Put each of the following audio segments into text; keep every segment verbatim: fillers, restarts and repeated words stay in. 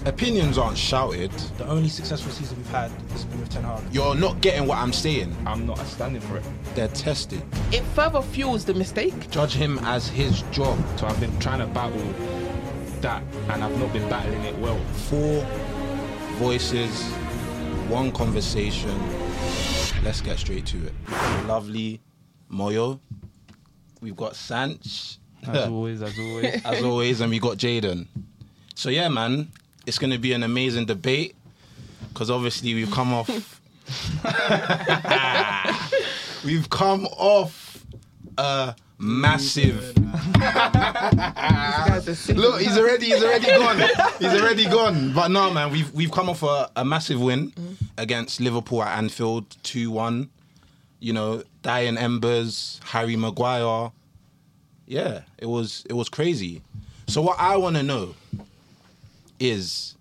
opinions aren't shouted. The only successful season we've had has been with Ten Hag. You're not getting what I'm saying. I'm not standing for it. They're tested. It further fuels the mistake. Judge him as his job. So I've been trying to battle that, and I've not been battling it well. Four voices, one conversation. Let's get straight to it. Lovely Moyo. We've got Sanch. As always, as always. As always, and we got Jaden. So yeah, man, it's going to be an amazing debate because obviously we've come off... we've come off a massive... Look, he's already, he's already gone. He's already gone. But no, man, we've we've come off a, a massive win mm. against Liverpool at Anfield, two one. You know, dying embers, Harry Maguire. Yeah, it was it was crazy. So what I want to know is,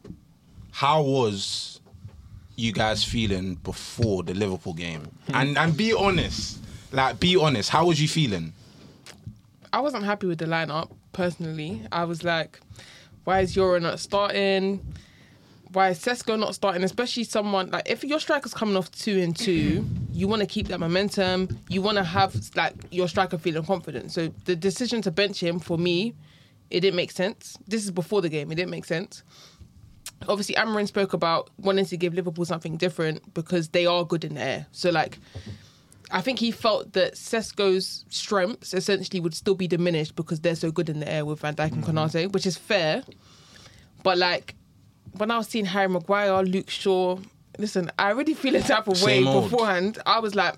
how was you guys feeling before the Liverpool game? And and be honest, like be honest. How was you feeling? I wasn't happy with the lineup personally. I was like, why is Euro not starting? Why is Sesko not starting? Especially someone like, if your striker's coming off two and two, you want to keep that momentum. You want to have like your striker feeling confident. So the decision to bench him, for me, it didn't make sense. This is before the game. It didn't make sense. Obviously, Amorim spoke about wanting to give Liverpool something different because they are good in the air. So like, I think he felt that Sesko's strengths essentially would still be diminished because they're so good in the air with Van Dijk and Mm-hmm. Konate, which is fair. But like, when I was seeing Harry Maguire, Luke Shaw, listen, I already feel a type of way Same old. beforehand. I was like,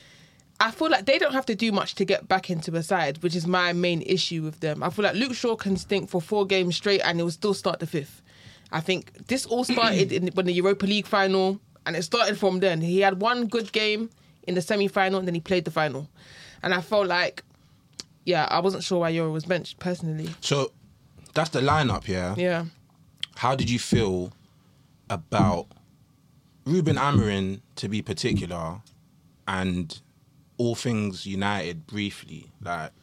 I feel like they don't have to do much to get back into the side, which is my main issue with them. I feel like Luke Shaw can stink for four games straight and he will still start the fifth. I think this all started in, when the Europa League final, and it started from then. He had one good game in the semi-final and then he played the final. And I felt like, yeah, I wasn't sure why Euro was benched personally. So that's the lineup, yeah? Yeah. How did you feel about Ruben Amorim, to be particular, and all things United briefly? Like,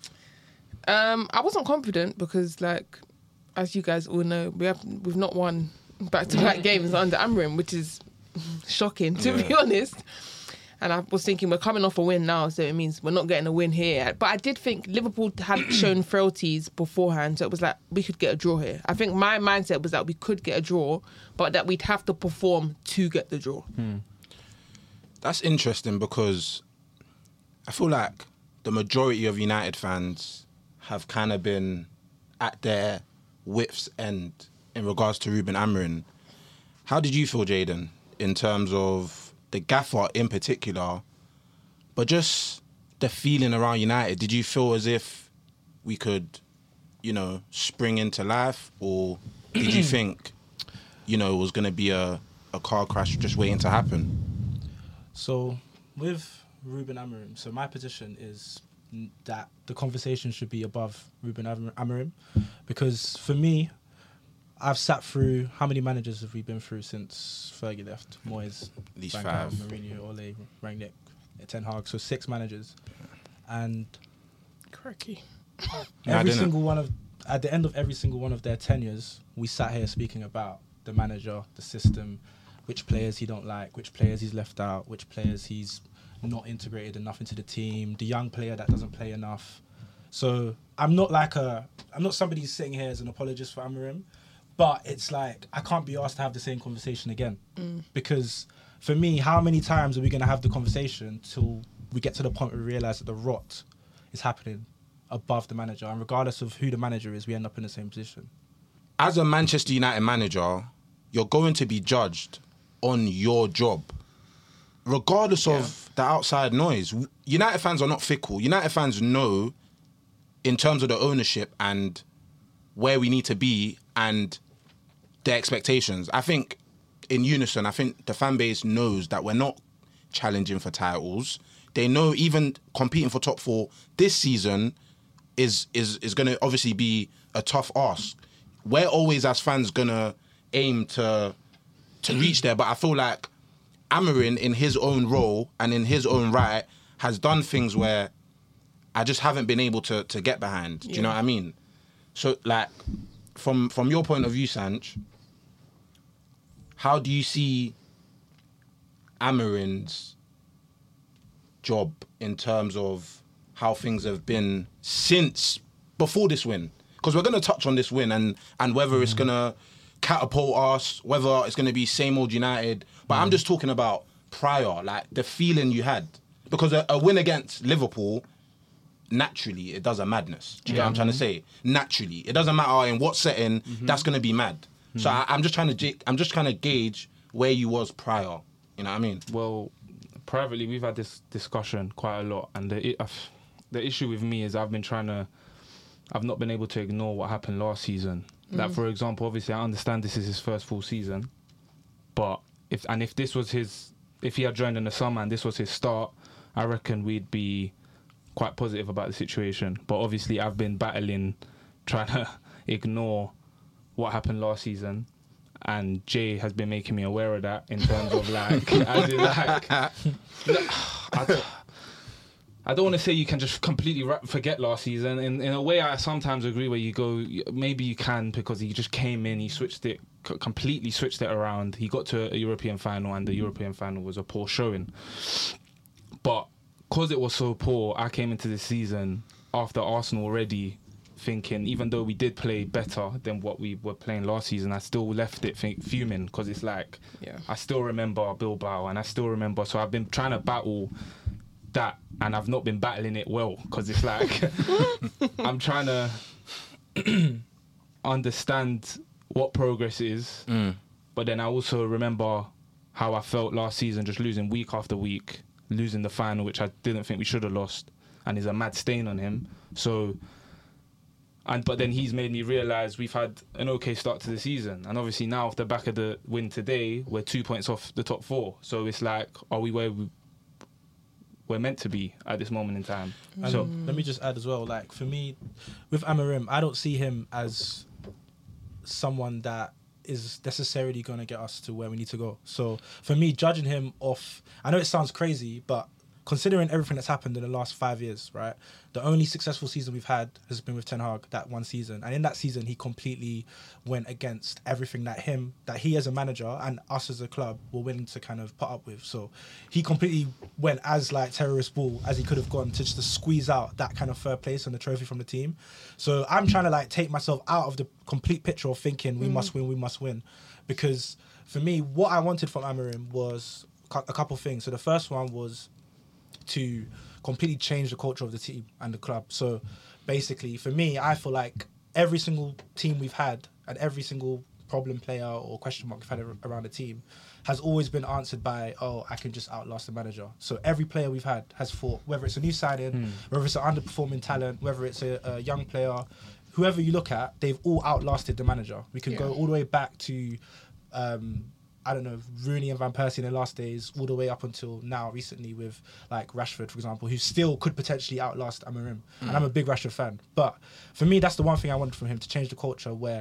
Um, I wasn't confident because, like, as you guys all know, we have we've not won back-to-back games under Amorim, which is shocking, to Yeah. be honest. And I was thinking we're coming off a win now, so it means we're not getting a win here. But I did think Liverpool had shown frailties beforehand, so it was like we could get a draw here. I think my mindset was that we could get a draw, but that we'd have to perform to get the draw. Hmm. that's interesting because I feel like the majority of United fans have kind of been at their wits' end in regards to Ruben Amorim. How did you feel, Jaden, in terms of the gaffer in particular, but just the feeling around United? Did you feel as if we could, you know, spring into life, or did you think, you know, it was going to be a, a car crash just waiting to happen? So with Ruben Amorim, so my position is n- that the conversation should be above Ruben Am- Amorim, because for me, I've sat through, how many managers have we been through since Fergie left? Moyes, At least Van five. Gaal, Mourinho, Ole, Rangnick, Ten Hag, so six managers. And Cracky. Yeah, I every didn't. single one of, at the end of every single one of their tenures, we sat here speaking about the manager, the system, which players he don't like, which players he's left out, which players he's not integrated enough into the team, the young player that doesn't play enough. So I'm not like a, I'm not somebody who's sitting here as an apologist for Amorim, but it's like, I can't be asked to have the same conversation again. Mm. Because for me, how many times are we going to have the conversation till we get to the point where we realise that the rot is happening above the manager? And regardless of who the manager is, we end up in the same position. As a Manchester United manager, you're going to be judged on your job, regardless of the outside noise. United fans are not fickle. United fans know, in terms of the ownership and where we need to be and their expectations. I think in unison, I think the fan base knows that we're not challenging for titles. They know even competing for top four this season is is is going to obviously be a tough ask. We're always, as fans, going to aim to to reach there, but I feel like Amorim, in his own role and in his own right, has done things where I just haven't been able to to get behind. Do you know what I mean? So, like, from from your point of view, Sanch, how do you see Amarin's job in terms of how things have been since before this win? Because we're going to touch on this win and, and whether mm. it's going to catapult us, whether it's going to be same old United. But mm. I'm just talking about prior, like the feeling you had. Because a, a win against Liverpool, naturally, it does a madness. Do you yeah. get what I'm trying to say? Naturally. It doesn't matter in what setting, mm-hmm. that's going to be mad. Mm-hmm. So I, I'm just trying to I'm just trying to gauge where you was prior. You know what I mean? Well, privately, we've had this discussion quite a lot. And the, uh, the issue with me is I've been trying to... I've not been able to ignore what happened last season. Mm. Like, for example, obviously, I understand this is his first full season. But if... And if this was his... If he had joined in the summer and this was his start, I reckon we'd be quite positive about the situation. But obviously, I've been battling, trying to ignore what happened last season. And Jay has been making me aware of that in terms of like, as in like, I don't, I don't want to say you can just completely ra- forget last season. In in a way, I sometimes agree where you go, maybe you can because he just came in, he switched it, c- completely switched it around. He got to a European final and the European final was a poor showing. But because it was so poor, I came into this season after Arsenal already thinking, even though we did play better than what we were playing last season, I still left it think, fuming because it's like, yeah. I still remember Bilbao and I still remember, so I've been trying to battle that and I've not been battling it well because it's like, I'm trying to understand what progress is, mm. but then I also remember how I felt last season just losing week after week, losing the final, which I didn't think we should have lost, and is a mad stain on him. So, and but then he's made me realise we've had an okay start to the season, and obviously now off the back of the win today, we're two points off the top four. So it's like, are we where we, we're meant to be at this moment in time? And so let me just add as well, like for me, with Amarim, I don't see him as someone that is necessarily going to get us to where we need to go. So for me, judging him off, I know it sounds crazy, but considering everything that's happened in the last five years, right? The only successful season we've had has been with Ten Hag, that one season. And in that season, he completely went against everything that him, that he as a manager and us as a club were willing to kind of put up with. So he completely went as like terrorist ball as he could have gone to just to squeeze out that kind of third place and the trophy from the team. So I'm trying to like take myself out of the complete picture of thinking we mm. must win, we must win. Because for me, what I wanted from Amarim was a couple of things. So the first one was to completely change the culture of the team and the club. So basically, for me, I feel like every single team we've had and every single problem player or question mark we've had around the team has always been answered by, oh, I can just outlast the manager. So every player we've had has fought, whether it's a new signing, mm. whether it's an underperforming talent, whether it's a, a young player, whoever you look at, they've all outlasted the manager. We can yeah. go all the way back to... Um, I don't know, Rooney and Van Persie in their last days, all the way up until now, recently with like Rashford, for example, who still could potentially outlast Amarim. Mm. And I'm a big Rashford fan. But for me, that's the one thing I wanted from him, to change the culture where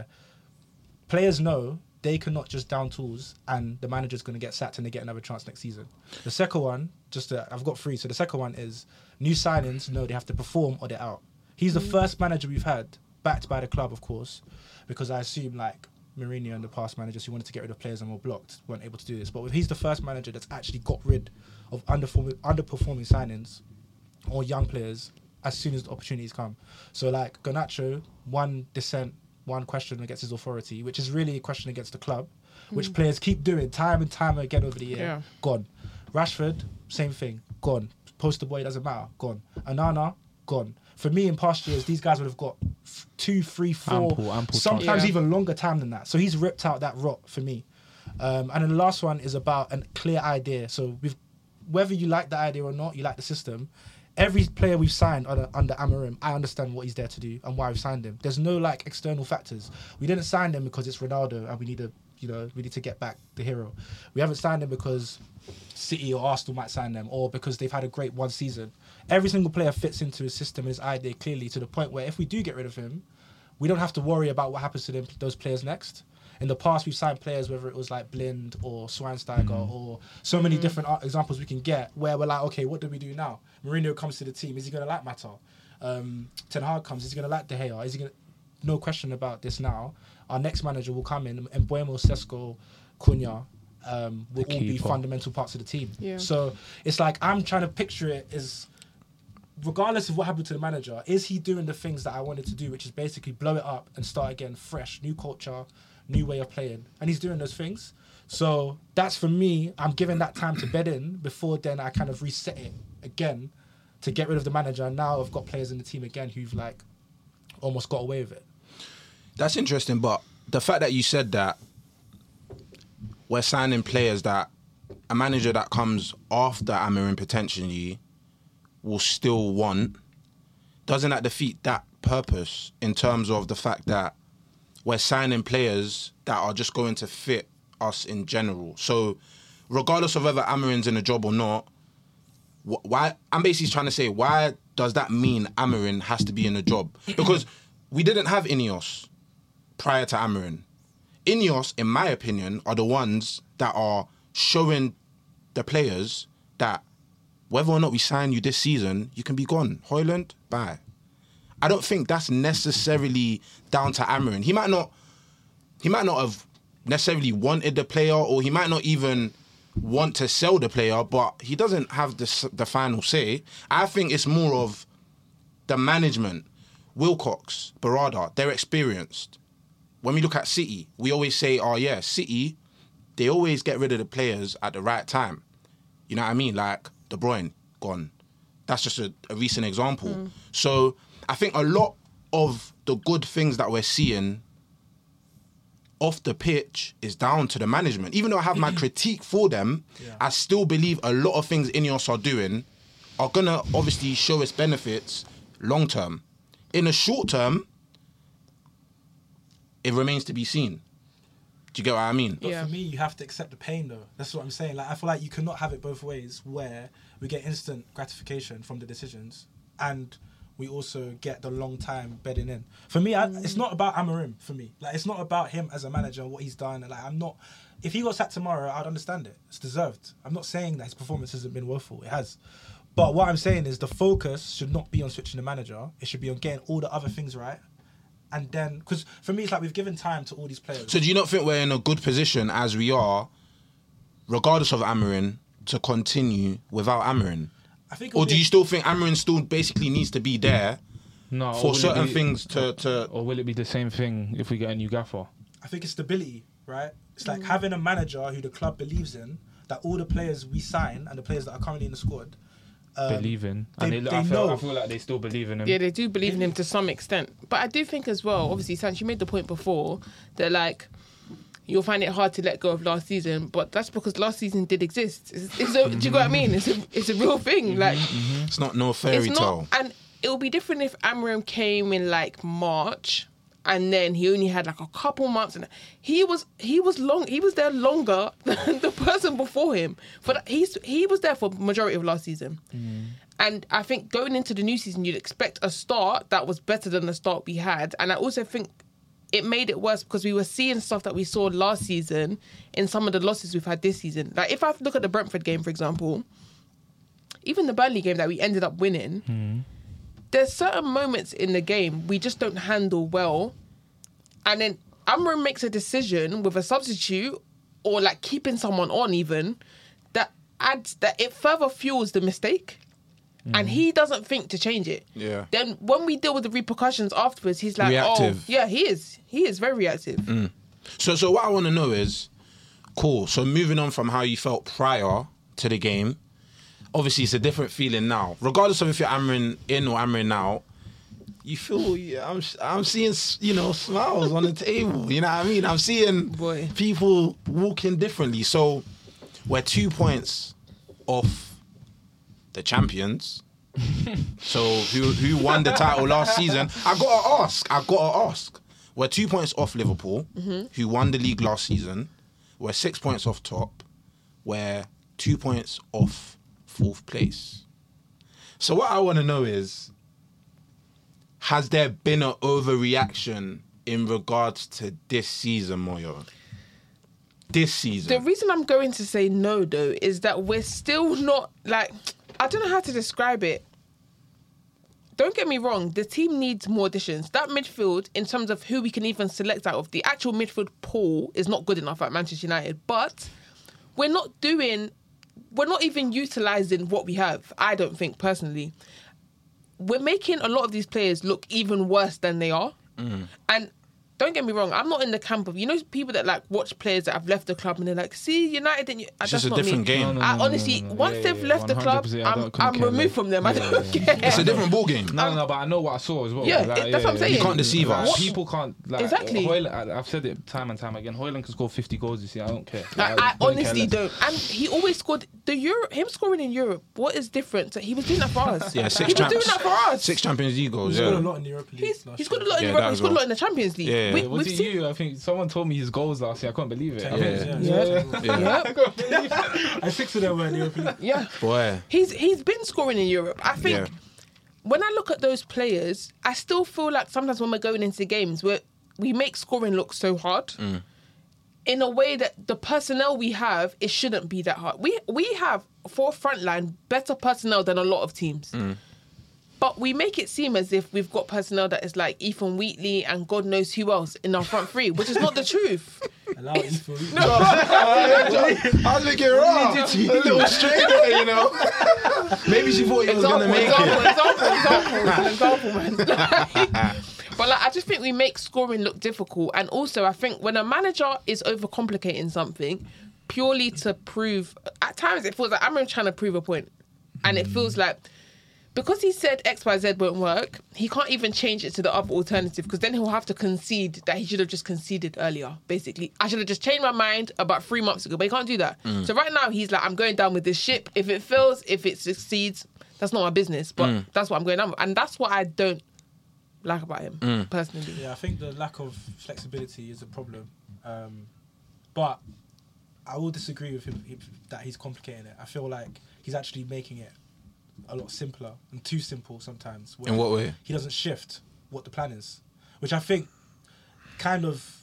players know they cannot just down tools and the manager's going to get sacked and they get another chance next season. The second one, just to, I've got three. So the second one is new signings know they have to perform or they're out. He's the mm. first manager we've had, backed by the club, of course, because I assume like Mourinho and the past managers who wanted to get rid of players and were blocked weren't able to do this. But he's the first manager that's actually got rid of underperforming, underperforming signings or young players as soon as the opportunities come. So like Garnacho, one dissent, one question against his authority, which is really a question against the club, mm. which players keep doing time and time again over the year. Yeah. Gone. Rashford, same thing. Gone. Poster boy, doesn't matter. Gone. Anana, gone. For me, in past years, these guys would have got f- two, three, four, ample, ample sometimes yeah. even longer time than that. So he's ripped out that rot for me. Um, and then the last one is about a clear idea. So we've, whether you like the idea or not, you like the system, every player we've signed under, under Amarim, I understand what he's there to do and why we've signed him. There's no like external factors. We didn't sign him because it's Ronaldo and we need to, you know, we need to get back the hero. We haven't signed him because City or Arsenal might sign them or because they've had a great one season. Every single player fits into his system and his idea clearly, to the point where if we do get rid of him, we don't have to worry about what happens to them, those players next. In the past, we've signed players, whether it was like Blind or Schweinsteiger mm. or so many mm. different examples we can get, where we're like, okay, what do we do now? Mourinho comes to the team. Is he going to like Mata? Um, Ten Hag comes. Is he going to like De Gea? Is he going to... No question about this now. our next manager will come in, and Buemo, Sesko, Cunha um, will The all be keeper. fundamental parts of the team. Yeah. So it's like I'm trying to picture it as, regardless of what happened to the manager, is he doing the things that I wanted to do, which is basically blow it up and start again fresh, new culture, new way of playing, and he's doing those things. So that's for me. I'm giving that time to bed in before then I kind of reset it again to get rid of the manager. And now I've got players in the team again who've like almost got away with it. That's interesting, but the fact that you said that we're signing players that a manager that comes after Amorim potentially will still want, doesn't that defeat that purpose in terms of the fact that we're signing players that are just going to fit us in general? So regardless of whether Amorim's in a job or not, wh- why I'm basically trying to say, why does that mean Amorim has to be in a job? Because we didn't have Ineos prior to Amorim. Ineos, in my opinion, are the ones that are showing the players that whether or not we sign you this season, you can be gone. Højlund, bye. I don't think that's necessarily down to Amorim. He might not, he might not have necessarily wanted the player, or he might not even want to sell the player, but he doesn't have the, s- the final say. I think it's more of the management. Wilcox, Barada, they're experienced. When we look at City, we always say, oh yeah, City, they always get rid of the players at the right time. You know what I mean? Like De Bruyne, gone. That's just a, a recent example. Mm. So I think a lot of the good things that we're seeing off the pitch is down to the management. Even though I have my critique for them, Yeah. I still believe a lot of things Ineos are doing are going to obviously show us benefits long term. In the short term, it remains to be seen. Do you get what I mean? But Yeah. for me, you have to accept the pain, though. That's what I'm saying. Like, I feel like you cannot have it both ways, where we get instant gratification from the decisions, and we also get the long time bedding in. For me, I, it's not about Amorim. For me, like, it's not about him as a manager and what he's done. And like, I'm not. If he got sacked tomorrow, I'd understand it. It's deserved. I'm not saying that his performance hasn't been woeful. It has. But what I'm saying is the focus should not be on switching the manager. It should be on getting all the other things right. And then, because for me, it's like we've given time to all these players. So do you not think we're in a good position as we are, regardless of Amorim, to continue without Amorim? I think it'll Or be do a- you still think Amorim still basically needs to be there No, or for will it certain be- things to, to... Or will it be the same thing if we get a new gaffer? I think it's stability, right? It's like having a manager who the club believes in, that all the players we sign and the players that are currently in the squad um, believe in. they- And they, they I, feel, know. I feel like they still believe in him. Yeah, they do believe in him to some extent. But I do think as well, obviously, Sanch, you made the point before that, like, you'll find it hard to let go of last season, but that's because last season did exist. It's, it's a, do you know what I mean? It's a, it's a real thing. Like, It's not no fairy it's tale. not, and it would be different if Amorim came in like March, and then he only had like a couple months, and he was he was long he was there longer than the person before him. But he's he was there for majority of last season, and I think going into the new season, you'd expect a start that was better than the start we had, and I also think it made it worse because we were seeing stuff that we saw last season in some of the losses we've had this season. Like if I look at the Brentford game, for example, even the Burnley game that we ended up winning, there's certain moments in the game we just don't handle well. And then Amorim makes a decision with a substitute or like keeping someone on even that adds, that it further fuels the mistake. And he doesn't think to change it. Yeah. Then when we deal with the repercussions afterwards, he's like, Reactive. oh, yeah, he is. He is very reactive. So, so what I want to know is, cool. So moving on from how you felt prior to the game, obviously it's a different feeling now. Regardless of if you're Amorim in or Amorim out, you feel. Yeah, I'm. I'm seeing you know smiles on the table. You know what I mean? I'm seeing Boy. people walking differently. So we're two points off the champions. So who who won the title last season? I gotta ask. I gotta ask. We're two points off Liverpool, who won the league last season. We're six points off top. We're two points off fourth place. So what I want to know is, has there been an overreaction in regards to this season, Moyo? This season. The reason I'm going to say no, though, is that we're still not, like, I don't know how to describe it. don't get me wrong, the team needs more additions. That midfield, in terms of who we can even select out of, the actual midfield pool is not good enough at Manchester United. But we're not doing, we're not even utilising what we have, I don't think, personally. We're making a lot of these players look even worse than they are. Mm. And don't get me wrong, I'm not in the camp of, you know, people that like watch players that have left the club and they're like, see, United didn't. It's just a different me. game. No, no, I no, honestly, no, no, no. once Yeah, they've yeah, left the club, one hundred percent, I I'm, don't- couldn't I'm care removed less. from them. I Yeah, don't yeah, care. It's a different ball game. No, no, no, but I know what I saw as well. Yeah, Like, it- that's what I'm saying. You can't deceive Like, us. People can't. Like, Exactly. Hoyland, I- I've said it time and time again. Hoyland can score fifty goals this year. I don't care. I, Like, I couldn't care honestly less. don't. And he always scored the Euro. Him scoring in Europe. What is different? He was doing that for us. Yeah, six he was champs. doing that for us. Six Champions League goals. He's got a Yeah. lot in the Europa League. He's, last he's got a year. lot in Yeah, Europe. that He's as got a well. lot in the Champions League. Yeah. We, Was we've it seen. you? I think someone told me his goals last year. I couldn't believe it. Ten I think- goals, Yeah. Yeah. Yeah. And six of them were in the Europa League. Yeah. Boy. He's he's been scoring in Europe. I think Yeah. when I look at those players, I still feel like sometimes when we're going into games, we we make scoring look so hard. Mm. In a way that the personnel we have, it shouldn't be that hard. We we have for frontline better personnel than a lot of teams. Mm. But we make it seem as if we've got personnel that is like Ethan Wheatley and God knows who else in our front three, which is not the truth. Allow it for I was making it wrong. A little straight there, you know. Maybe she thought he was Example, going to make example, it. example, example, example, man. But like, I just think we make scoring look difficult, and also I think when a manager is overcomplicating something purely to prove, at times it feels like I'm trying to prove a point, and it feels like because he said X, Y, Z won't work, he can't even change it to the other alternative because then he'll have to concede that he should have just conceded earlier. Basically, I should have just changed my mind about three months ago, but he can't do that. So right now he's like, I'm going down with this ship. If it fails, if it succeeds, that's not my business. But that's what I'm going down with, and that's what I don't like about him personally. Yeah, I think the lack of flexibility is a problem. Um, but I will disagree with him if, that he's complicating it. I feel like he's actually making it a lot simpler and too simple sometimes. where In what way? He doesn't shift what the plan is, which I think kind of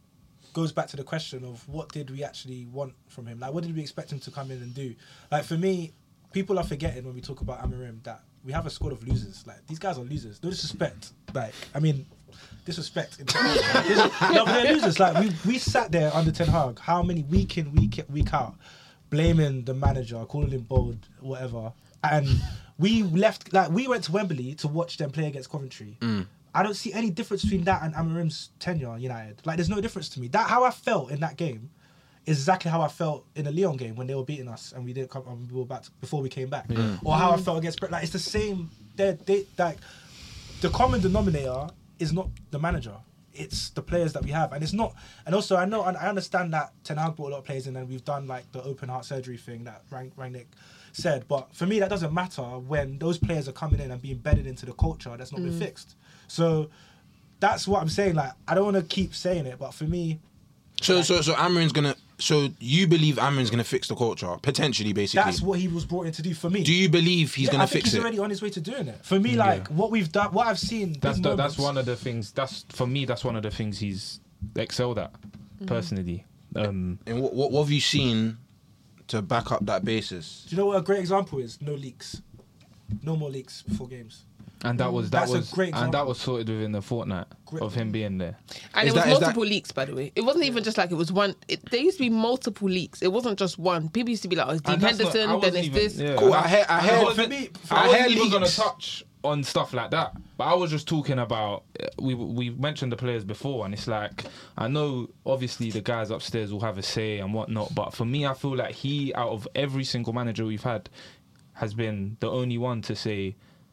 goes back to the question of what did we actually want from him? Like, what did we expect him to come in and do? Like, for me, people are forgetting when we talk about Amorim that we have a squad of losers. Like, these guys are losers. No disrespect. Like, I mean, disrespect. No, but they're losers. Like, we, we sat there under Ten Hag, how many week in, week in, week out, blaming the manager, calling him bold, whatever. And we left, like, we went to Wembley to watch them play against Coventry. Mm. I don't see any difference between that and Amorim's tenure at United. Like, there's no difference to me. That how I felt in that game is exactly how I felt in the Lyon game when they were beating us and we didn't come. Um, we were back to, before we came back, or how I felt against Brett. Like, it's the same. They, they, like, the common denominator is not the manager. It's the players that we have, and it's not. And also, I know and I understand that Ten Hag brought a lot of players in, and we've done like the open heart surgery thing that Rang- Rangnick said. But for me, that doesn't matter when those players are coming in and being embedded into the culture that's not been fixed. So that's what I'm saying. Like, I don't want to keep saying it, but for me, So, so, so Amorim's gonna. So you believe Amorim's gonna fix the culture potentially, basically? that's what he was brought in to do. For me, Do you believe he's Yeah, gonna I think fix he's it? already on his way to doing it. For me, like what we've done, what I've seen. That's big the, that's moments- one of the things. That's for me. That's one of the things he's excelled at, personally. Um, And what, what, what have you seen to back up that basis? Do you know what a great example is? No leaks, no more leaks before games. and that was that That's a was great and that example. was sorted within the fortnight Great. of him being there. And Is it was that- is that- multiple leaks, by the way. It wasn't even just like it was one. It, there used to be multiple leaks. It wasn't just one. People used to be like, "Oh, it's Dean And that's not- Henderson, I then wasn't it's even- this." yeah. Cool. I hear. I I hear. wasn't- for me- I I wasn't hear even gonna leaks. touch on stuff like that, but I was just talking about. uh, We we mentioned the players before, and it's like I know obviously the guys upstairs will have a say and whatnot, but for me, I feel like he, out of every single manager we've had, has been the only one to say,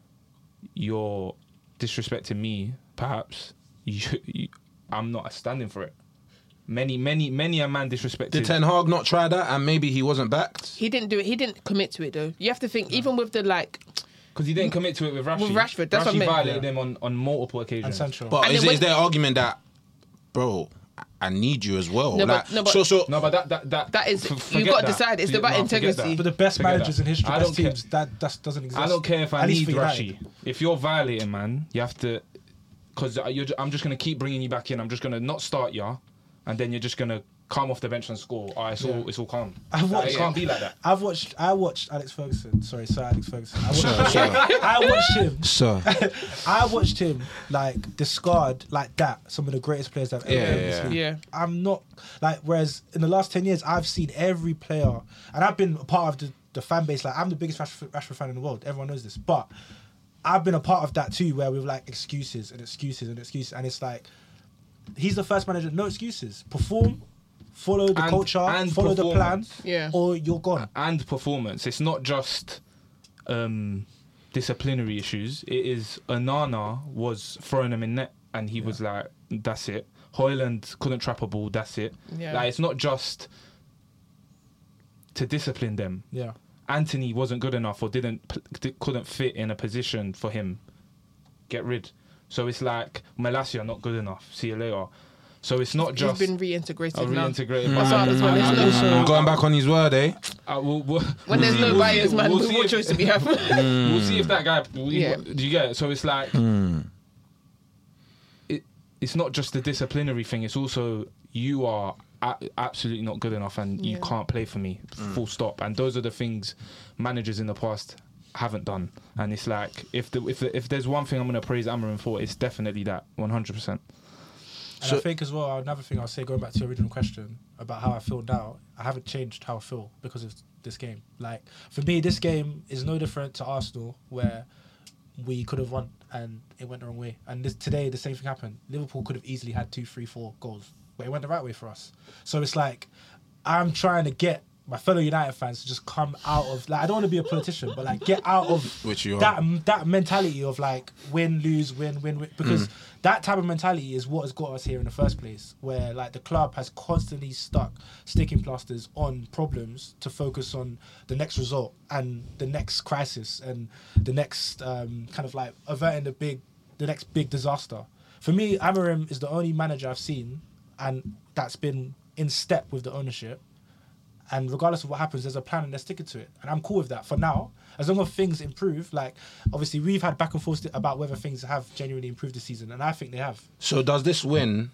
"You're disrespecting me, perhaps. You, you, I'm not standing for it." Many, many, many a man disrespected. Did Ten Hag not try that, and maybe he wasn't backed? He didn't do it. He didn't commit to it though. You have to think, even with the like, Because he didn't commit to it with Rashford. With Rashford, that's what I Rashford meant. violated Yeah. him on, on multiple And occasions. Sancho. But And is, then when- is there an argument that, bro, I need you as well? No, but- like, no, but- so, so No, but that that that, That is- f- you've forget got to that. decide. It's Yeah, about no, forget integrity. that. but the best Forget managers that. in history, I best don't care. teams, that that doesn't exist. I don't care if I At least need for United. Rashi. If you're violating, man, you have to. Because I'm just gonna keep bringing you back in. I'm just gonna not start you, and then you're just gonna come off the bench and score. Oh, it's all Yeah. it's all calm. I've Like, watched- it can't be like that. I've watched. I watched Alex Ferguson. Sorry, Sir Alex Ferguson. I watched, Sir, sir. I watched him. Sir. I watched him like discard like that some of the greatest players I've ever Yeah, ever yeah, seen. yeah. I'm not like. Whereas in the last ten years, I've seen every player, and I've been a part of the, the fan base. Like I'm the biggest Rashford, Rashford fan in the world. Everyone knows this, but I've been a part of that too, where we've like excuses and excuses and excuses, and it's like he's the first manager. No excuses. Perform. Follow the And- culture, and follow the plan, performance. Yeah. or you're gone. And performance. It's not just um, disciplinary issues. It is Onana was throwing them in net, and he was like, "That's it." Hoyland couldn't trap a ball. That's it. Yeah. Like it's not just to discipline them. Yeah. Anthony wasn't good enough or didn't p- d- couldn't fit in a position for him. Get rid. So it's like Malacia not good enough. See you later. So it's not He's just been reintegrated a now. reintegrated. That's what- that's what I- it's I- not- I- I'm going back on his word, eh? I- we'll- we'll- When there's we'll no see- buyers, man, we'll what see if- choice do we have? We'll see if that guy. We, Yeah. Do you get it? So it's like it. It's not just the disciplinary thing. It's also you are a- absolutely not good enough, and you Yeah. can't play for me. Full stop. And those are the things managers in the past haven't done. And it's like if the if the, if there's one thing I'm going to praise Amarin for, it's definitely that one hundred percent. And So- I think as well, another thing I'll say, going back to your original question about how I feel now, I haven't changed how I feel because of this game. Like, for me, this game is no different to Arsenal, where we could have won and it went the wrong way. And this, today, the same thing happened. Liverpool could have easily had two, three, four goals, but it went the right way for us. So it's like, I'm trying to get my fellow United fans to just come out of, like, I don't want to be a politician, but like get out of Which you are. that that mentality of like win, lose, win, win, win, because that type of mentality is what has got us here in the first place, where like the club has constantly stuck sticking plasters on problems to focus on the next result and the next crisis and the next um, kind of like averting the big, the next big disaster. For me, Amorim is the only manager I've seen, and that's been in step with the ownership. And regardless of what happens, there's a plan and they're sticking to it. And I'm cool with that for now. As long as things improve, like, obviously, we've had back and forth about whether things have genuinely improved this season. And I think they have. So does this win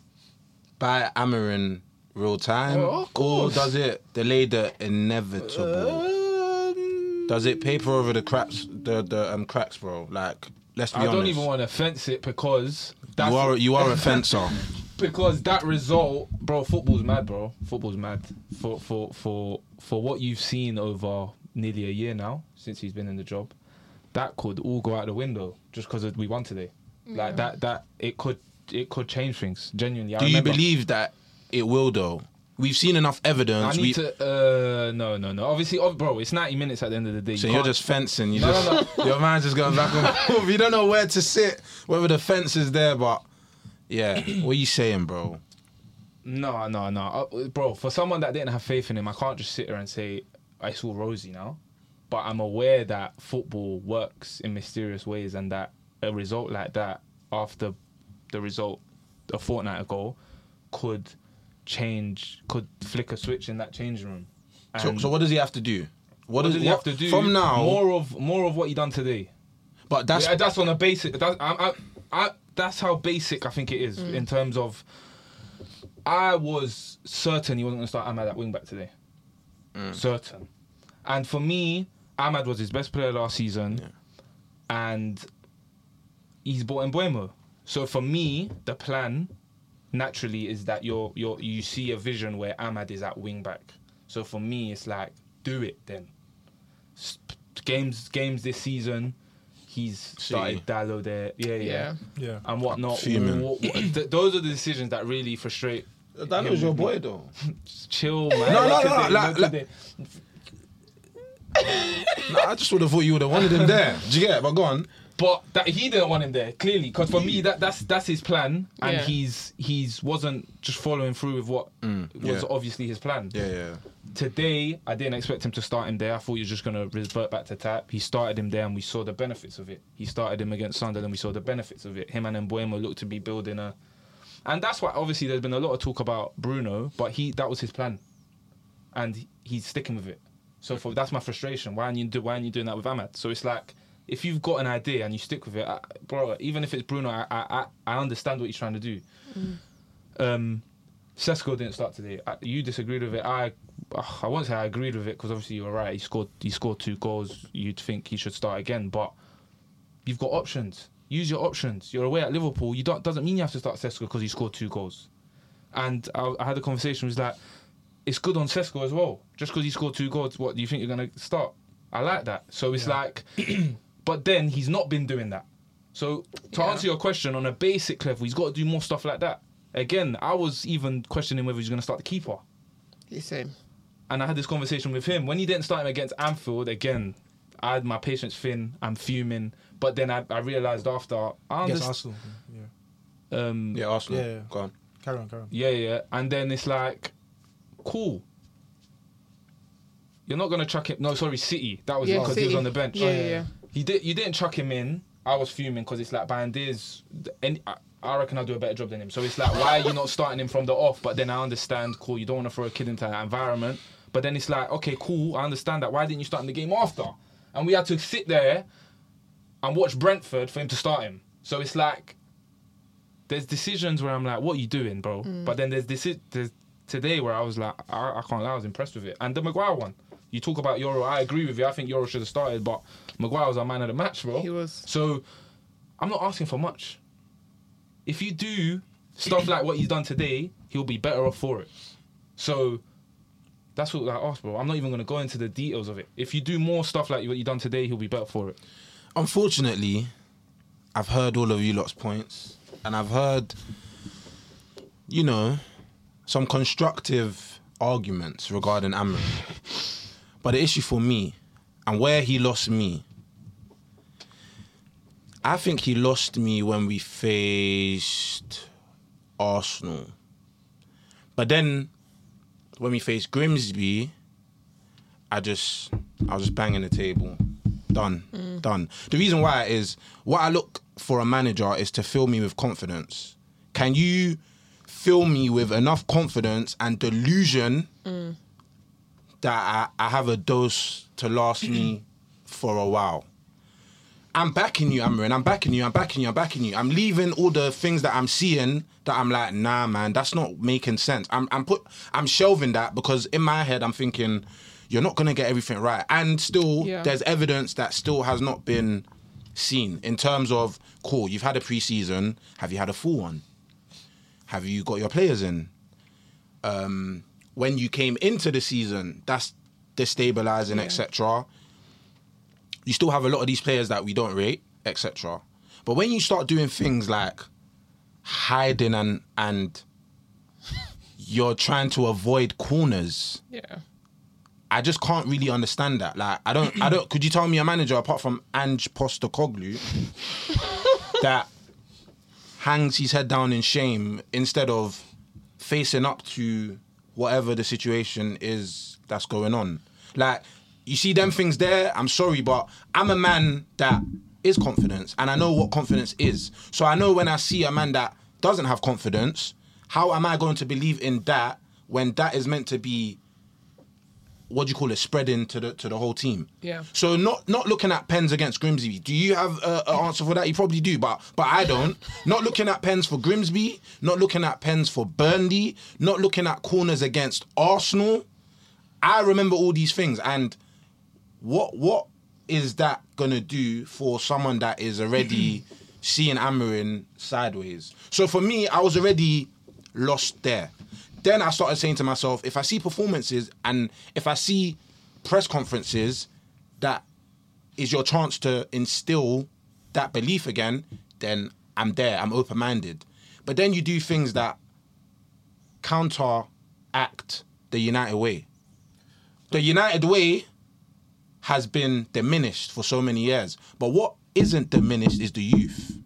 by Amarin real time? Oh, of or course. does it delay the inevitable? Um, Does it paper over the cracks, the, the um, cracks, bro? Like, let's be I honest. don't even want to fence it because that's you are, you are a fencer. because that result, bro. Football's mad, bro. Football's mad for for for for what you've seen over nearly a year now since he's been in the job. That could all go out the window just because we won today. Like that that it could it could change things genuinely. I Do you remember- believe that it will, though? We've seen enough evidence. I we, need to. Uh, no, no, no. Obviously, oh, bro, it's ninety minutes at the end of the day. so You you're can't- just fencing. You No, just, no, Your man's just going back and forth. You don't know where to sit, whether the fence is there, but yeah. What are you saying, bro? No, no, no, uh, bro. For someone that didn't have faith in him, I can't just sit there and say it's all rosy now. But I'm aware that football works in mysterious ways, and that a result like that after the result a fortnight ago could change, could flick a switch in that changing room. So, And so what does he have to do? what does he have to do from now? More of more of what he done today. But that's Yeah, that's on a basic. That's, I, I, I, that's how basic I think it is in terms of. I was certain he wasn't going to start Ahmad at wing back today. Certain, and for me, Ahmad was his best player last season, and he's bought in Buemo. So for me, the plan naturally is that you're you're you see a vision where Ahmad is at wing back. So for me, it's like do it then. S- Games games this season. He's started Dallo there, yeah, yeah, Yeah. Yeah. and whatnot. Fuming. What- what- th- those are the decisions that really frustrate. that was your boy, though. Chill, man. No, no, Look no, at it, like- look at like- it. Nah, I just would have thought you would have wanted him there. Do you get it? But go on. But that he didn't want him there clearly, because for me that that's that's his plan, and Yeah. he's he's wasn't just following through with what was yeah. obviously his plan. Yeah, yeah. Today, I didn't expect him to start him there. I thought he was just going to revert back to tap. He started him there, and we saw the benefits of it. He started him against Sunderland, and we saw the benefits of it. Him and Mbuemo looked to be building a, and that's why obviously there's been a lot of talk about Bruno, but he that was his plan, and he's sticking with it. So for that's my frustration. Why aren't you do? Why aren't you doing that with Ahmad? So it's like if you've got an idea and you stick with it, I, bro. Even if it's Bruno, I I I I understand what he's trying to do. Um, Sesko didn't start today. I, you disagreed with it. I I won't say I agreed with it because obviously you were right. He scored he scored two goals. You'd think he should start again, but you've got options. Use your options. You're away at Liverpool. You don't doesn't mean you have to start Sesko because he scored two goals. And I, I had a conversation with that. It's good on Sesko as well. Just because he scored two goals, what do you think you're gonna start? I like that. So it's Yeah. like, but then he's not been doing that. So to Yeah. answer your question on a basic level, he's got to do more stuff like that. Again, I was even questioning whether he's going to start the keeper. You same. And I had this conversation with him. When he didn't start him against Anfield, again, I had my patience thin. I'm fuming. But then I, I realised after... I Against underst- Arsenal. Yeah. um, Yeah, Arsenal. Yeah, yeah. Go on. Carry on, carry on. yeah, yeah. And then it's like, cool. You're not going to chuck him... No, sorry, City. That was Yeah, because he was City. on the bench. Yeah, Oh, yeah, yeah. yeah. He did. You didn't chuck him in. I was fuming because it's like Bandiers. Any, I, I reckon I'll do a better job than him. So it's like, why are you not starting him from the off? But then I understand, cool, you don't want to throw a kid into that environment. But then it's like, okay, cool, I understand that. Why didn't you start in the game after? And we had to sit there and watch Brentford for him to start him. So it's like, there's decisions where I'm like, what are you doing, bro? But then there's this there's today where I was like, I, I can't lie, I was impressed with it. And the Maguire one. You talk about Euro, I agree with you. I think Euro should have started, but Maguire was our man of the match, bro. He was. So I'm not asking for much. If you do stuff like what he's done today, he'll be better off for it. So that's what I asked, bro. I'm not even going to go into the details of it. If you do more stuff like what you've done today, he'll be better for it. Unfortunately, I've heard all of you lot's points, and I've heard, you know, some constructive arguments regarding Amorim. But the issue for me, and where he lost me, I think he lost me when we faced Arsenal. But then, when we faced Grimsby, I just, I was just banging the table. Done. Done. The reason why is, what I look for a manager is to fill me with confidence. Can you fill me with enough confidence and delusion that I, I have a dose to last me for a while? I'm backing you, Amarin. I'm backing you. I'm backing you. I'm backing you. I'm leaving all the things that I'm seeing that I'm like, nah, man, that's not making sense. I'm, I'm put, I'm shelving that because in my head I'm thinking, you're not gonna get everything right, and still Yeah. there's evidence that still has not been seen in terms of, cool, you've had a pre-season. Have you had a full one? Have you got your players in? Um, when you came into the season, that's destabilizing, Yeah. et cetera. You still have a lot of these players that we don't rate, et cetera. But when you start doing things like hiding and and you're trying to avoid corners, Yeah. I just can't really understand that. Like, I don't, I don't. Could you tell me a manager apart from Ange Postecoglou that hangs his head down in shame instead of facing up to whatever the situation is that's going on? Like, you see them things there. I'm sorry, but I'm a man that is confidence, and I know what confidence is. So I know when I see a man that doesn't have confidence, how am I going to believe in that when that is meant to be, what do you call it, spreading to the to the whole team? Yeah. So not not looking at pens against Grimsby. Do you have an answer for that? You probably do, but but I don't. Not looking at pens for Grimsby. Not looking at pens for Burnley. Not looking at corners against Arsenal. I remember all these things, and what what is that gonna do for someone that is already seeing Amorim sideways? So for me, I was already lost there. Then I started saying to myself, if I see performances and if I see press conferences that is your chance to instill that belief again, then I'm there, I'm open-minded. But then you do things that counteract the United way. The United way has been diminished for so many years. But what isn't diminished is the youth.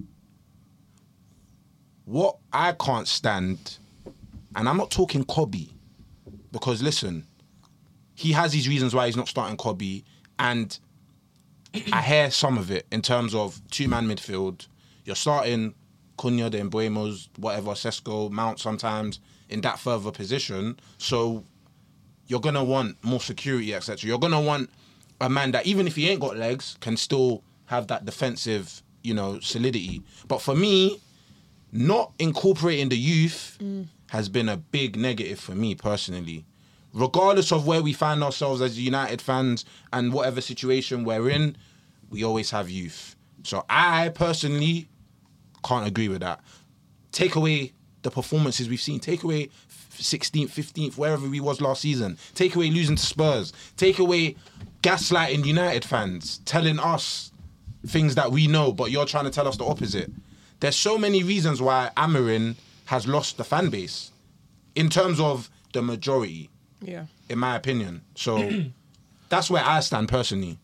What I can't stand, and I'm not talking Kobe, because listen, he has his reasons why he's not starting Kobe, and I hear some of it in terms of two-man midfield. You're starting Cunha, then Buemos, whatever, Sesko, Mount sometimes in that further position. So you're going to want more security, et cetera. You're going to want a man that, even if he ain't got legs, can still have that defensive, you know, solidity. But for me, not incorporating the youth has been a big negative for me personally. Regardless of where we find ourselves as United fans and whatever situation we're in, we always have youth. So I personally can't agree with that. Take away the performances we've seen. Take away sixteenth, fifteenth, wherever we was last season. Take away losing to Spurs. Take away gaslighting United fans, telling us things that we know, but you're trying to tell us the opposite. There's so many reasons why Amorim has lost the fan base in terms of the majority. Yeah. In my opinion. So that's where I stand personally.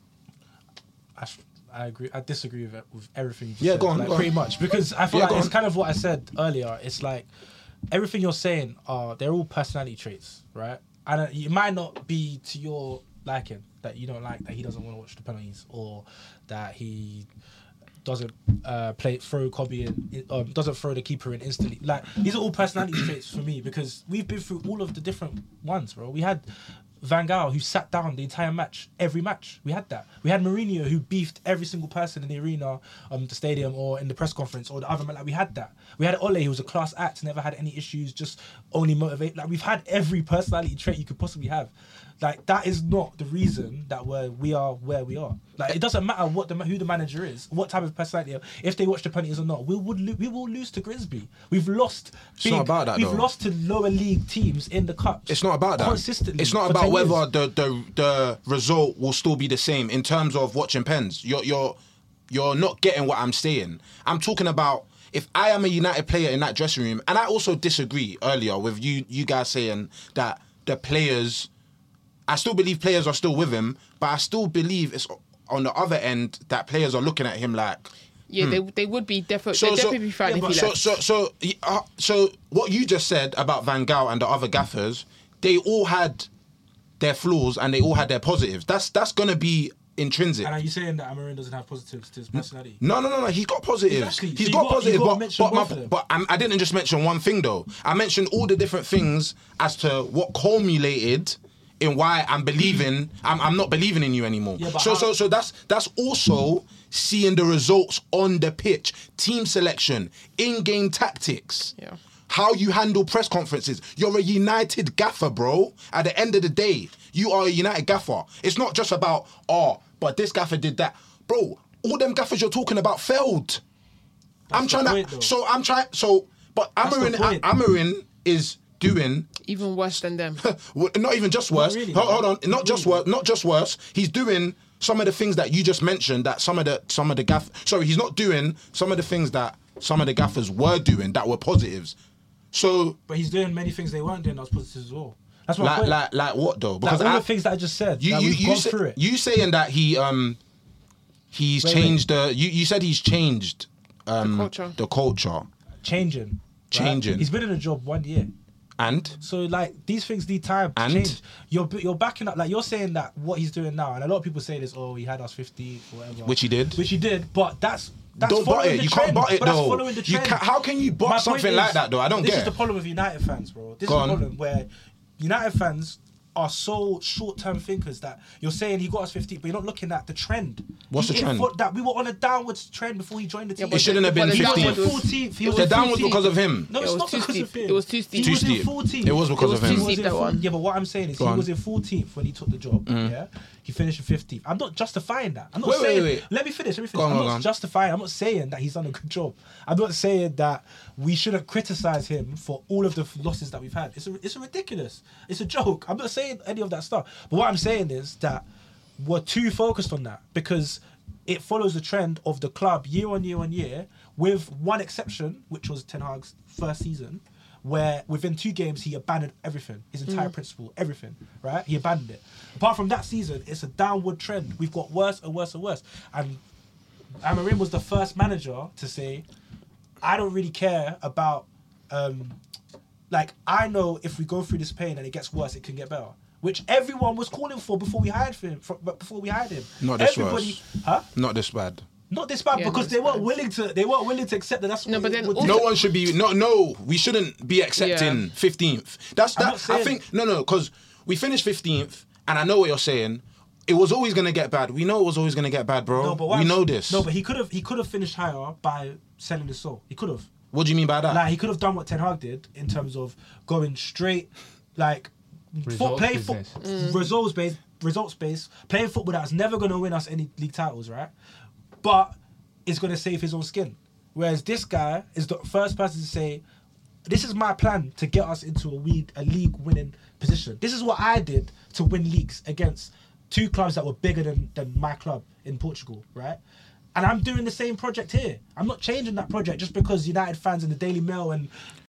I, I agree. I disagree with, it, with everything you just Yeah, said. go on, Like, go on. pretty much. Because I feel Yeah, like go it's on. kind of what I said earlier. It's like everything you're saying are they're all personality traits, right? And uh, it might not be to your liking that you don't like that he doesn't want to watch the penalties or that he doesn't uh, play throw Kobe in, um, doesn't throw the keeper in instantly. Like these are all personality traits for me because we've been through all of the different ones, bro. We had Van Gaal who sat down the entire match, every match. We had that. We had Mourinho who beefed every single person in the arena, um, the stadium, or in the press conference, or the other man. Like we had that. We had Ole who was a class act, never had any issues, just only motivate. Like we've had every personality trait you could possibly have. Like that is not the reason that we're we are where we are. Like it doesn't matter what the who the manager is, what type of personality, they are, if they watch the penalties or not. We would lo- we will lose to Grimsby. We've lost. It's not about that, We've though. lost to lower league teams in the cups. It's not about that. Consistently. It's not for about ten whether years. the, the the result will still be the same in terms of watching pens. You're you're you're not getting what I'm saying. I'm talking about if I am a United player in that dressing room, and I also disagree earlier with you you guys saying that the players. I still believe players are still with him, but I still believe it's on the other end that players are looking at him like. Yeah, they they would be definitely So, they'd so, definitely be fine yeah, if but he so, left. so, so, uh, so, what you just said about Van Gaal and the other gaffers, they all had their flaws and they all had their positives. That's that's gonna be intrinsic. And are you saying that Amorim doesn't have positives to his personality? No, no, no, no. He's got positives. Exactly. He's So got you got- positives, you gotta but, mention but, my, both of them. but I'm, I didn't just mention one thing though. I mentioned all the different things as to what culminated in why I'm believing. I'm, I'm not believing in you anymore. Yeah, but so, how- so, so that's that's also seeing the results on the pitch, team selection, in-game tactics. Yeah. How you handle press conferences. You're a United gaffer, bro. At the end of the day, you are a United gaffer. It's not just about, oh, but this gaffer did that. Bro, all them gaffers you're talking about failed. I'm the trying point, to, though. so I'm trying, so, but That's the Amorim, point. Amorim is doing, Even worse than them. well, not even just worse. really, hold, no. hold on, not Not just really. worse, not just worse. He's doing some of the things that you just mentioned that some of the, some of the gaff, sorry, he's not doing some of the things that some of the gaffers were doing that were positives. So, But he's doing many things they weren't doing that was positives as well. That's my like, point. like, like what though? Like all I- the things that I just said. You like you we've you, gone say- through it. you saying that he um he's Wait, changed the you, you said he's changed um culture. the culture Changing. right? Changing. He's been in a job one year. and So like these things need time to And? change. You're you're backing up like you're saying that what he's doing now, and a lot of people say this. Oh, he had us fifty or whatever. Which he did. Which he did. But that's that's don't butt following it. the You trend. can't butt it but that's though. following the You trend. can how can you My butt point something is, like that though? I don't this get is the it. problem with United fans, bro. This Go is on. the problem where United fans are so short-term thinkers that you're saying he got us fifty, but you're not looking at the trend. What's He- the it trend? thought that we were on a downwards trend before he joined the team. but It shouldn't have been But the downward fifteenth. was- fourteenth. He it was The was in down was too because steep. of him. No, It it's was not too because steep. of him. It was too steep. He Too was in steep. fourteenth. It was because It was of him. too He was steep, in that four- one. Yeah, but what I'm saying is Go he on. was in fourteenth when he took the job. Yeah, he finished in fifteenth. I'm not justifying that. I'm not Wait, wait, saying. wait. Let me finish. Let me Go finish. on, I'm go not on. justifying. I'm not saying that he's done a good job. I'm not saying that we shouldn't criticize him for all of the f- losses that we've had. It's a, it's a ridiculous. It's a joke. I'm not saying any of that stuff. But what I'm saying is that we're too focused on that because it follows the trend of the club year on year on year, with one exception, which was Ten Hag's first season, where within two games he abandoned everything, his entire principle, everything, right? He abandoned it. Apart from that season, it's a downward trend. We've got worse and worse and worse. And Amorim was the first manager to say, I don't really care about, um, like, I know if we go through this pain and it gets worse, it can get better. Which everyone was calling for before we hired him. For, before we hired him, Not this Everybody, worse. huh? Not this bad. Not this bad Yeah, because not they this weren't bad. willing to. They weren't willing to accept that. That's No, what but it then would also- do. No one should be. No, no, we shouldn't be accepting Yeah. fifteenth. That's I'm that. not saying- I think no, no, because we finished fifteenth, and I know what you're saying. It was always gonna get bad. We know it was always gonna get bad, bro. No, but what we I'm- know this. No, but he could have. He could have finished higher by selling his soul. He could have. What do you mean by that? Like he could have done what Ten Hag did in terms of going straight, like fo- Results play fo- business. results based, results based, playing football that's never going to win us any league titles, right? But it's going to save his own skin. Whereas this guy is the first person to say, "This is my plan to get us into a league, a league winning position. This is what I did to win leagues against two clubs that were bigger than than my club in Portugal, right?" And I'm doing the same project here. I'm not changing that project just because United fans in the Daily Mail and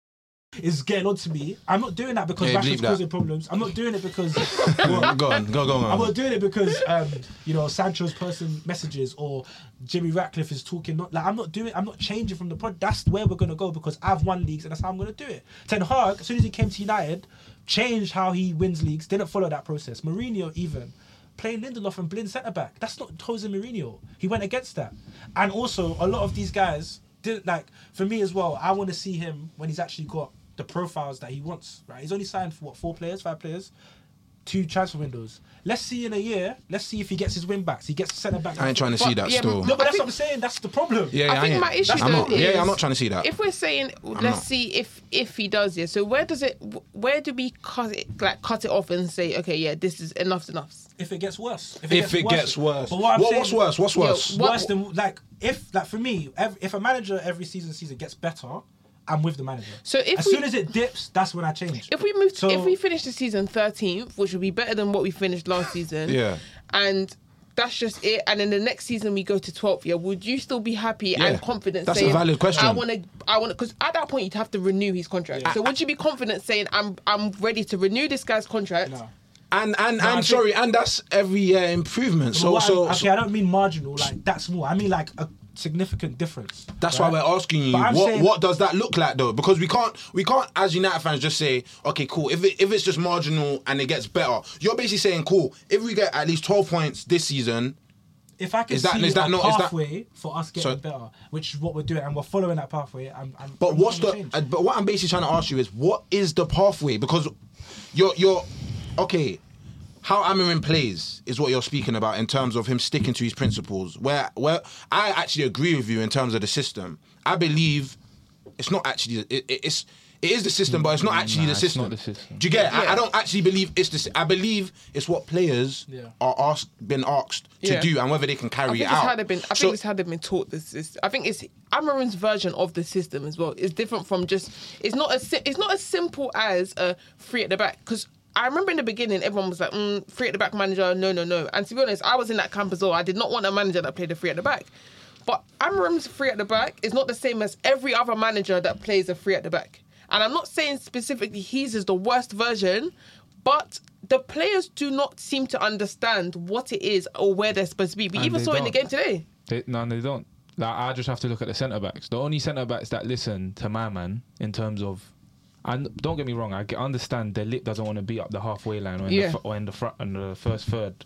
is getting onto me. I'm not doing that because Yeah, Rashford's believe that. causing problems. I'm not doing it because go on, go on, go, go on. I'm not doing it because um, you know Sancho's person messages or Jimmy Ratcliffe is talking. Not like I'm not doing. I'm not changing from the project. That's where we're gonna go because I've won leagues and that's how I'm gonna do it. Ten Hag, as soon as he came to United, changed how he wins leagues. Didn't follow that process. Mourinho even. Playing Lindelof and blind centre back. That's not Jose Mourinho. He went against that. And also, a lot of these guys didn't like. For me as well, I want to see him when he's actually got the profiles that he wants. Right? He's only signed for what four players, five players, two transfer windows. Let's see in a year. Let's see if he gets his win backs. He gets centre back. I ain't trying to see that yeah, still. but- No, but I that's think- what I'm saying. That's the problem. Yeah, I think ain't- my issue I'm though not, yeah, is I'm not trying to see that. If we're saying let's not. see if if he does this, so where does it? Where do we cut it? Like cut it off and say, okay, yeah, this is enough's enough. If it gets worse. If it gets worse, But what I'm what, saying, what's worse? What's Yo, worse? what- worse than like if like for me, ev if a manager every season season gets better, I'm with the manager. So if as we- soon as it dips, that's when I change. If we move, So- if we finish the season thirteenth, which would be better than what we finished last season, Yeah. and that's just it. And then the next season we go to twelfth. Yeah, would you still be happy Yeah. and confident? That's a saying, valid question. I want to, I want to, because at that point you'd have to renew his contract. Yeah. So would you be confident saying, I'm, I'm ready to renew this guy's contract? No. And and No, I and think- sorry, and that's every year improvement. But So what so, I, okay, so I don't mean marginal, like that's more. I mean like a significant difference. that's right? why we're asking you But I'm what saying- what does that look like though? Because we can't we can't as United fans just say okay cool if it, if it's just marginal and it gets better. You're basically saying cool if we get at least twelve points this season. If I can Is that- see is that a not- is that- pathway for us getting So- better, which is what we're doing, and we're following that pathway, I'm. I'm But I'm what's gonna the? change. Uh, but what I'm basically trying to ask you is, what is the pathway? Because you're you're okay. How Amorim plays is what you're speaking about in terms of him sticking to his principles. Where where I actually agree with you in terms of the system. I believe it's not actually it, it, it's. It is the system, but it's not actually Nah, the it's system. not the system. Do you get it? I, Yeah. I don't actually believe it's the. sy- I believe it's what players Yeah. are asked, been asked to Yeah. do, and whether they can I carry think it it's out. how they've been. I So- think it's how they've been taught this. Is I think it's Amarin's version of the system as well. It's different from just. It's not as si- it's not as simple as a three at the back because. I remember in the beginning, everyone was like, mm, three at the back manager, no, no, no. And to be honest, I was in that camp as well. I did not want a manager that played a three at the back. But Amarim's three at the back is not the same as every other manager that plays a three at the back. And I'm not saying specifically his is the worst version, but the players do not seem to understand what it is or where they're supposed to be. We And even they saw it in the don't. game today. They, no, they don't. Like, I just have to look at the centre backs. The only centre backs that listen to my man in terms of, and don't get me wrong, I get- understand De Ligt doesn't want to be up the halfway line or in, Yeah. the, fr- or in the front in the first third